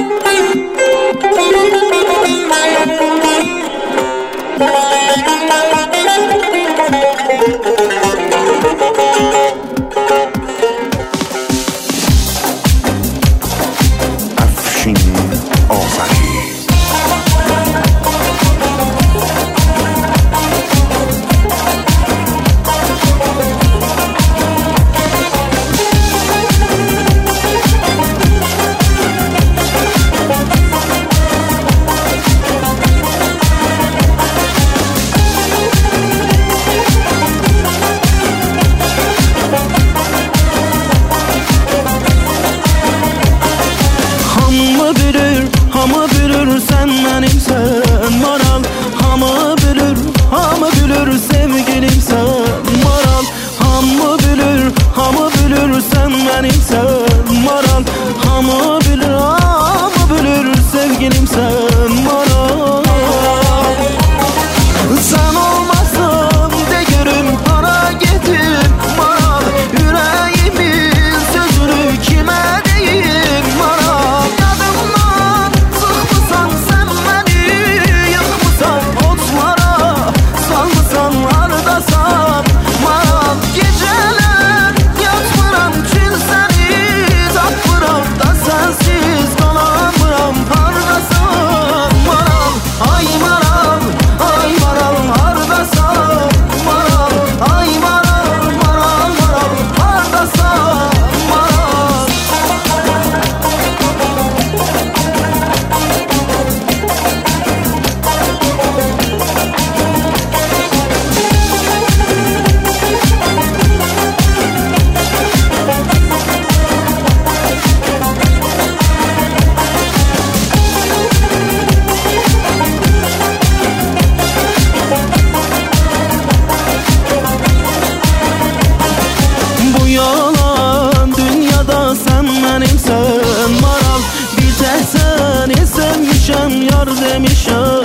افشین آفرین. Hamı bilir sen benimsen maral. Hamı bilir sevgilimsen maral. Hamı bilir sen benimsen maral. Hamı bilir sevgilimsen maral. Sen olmazsan değerim para getir maral. Yüreğimin sözünü kime deyim maral. Yalan dünyada sen benimsen maral. Bir tek seni sevmişem yar demişem.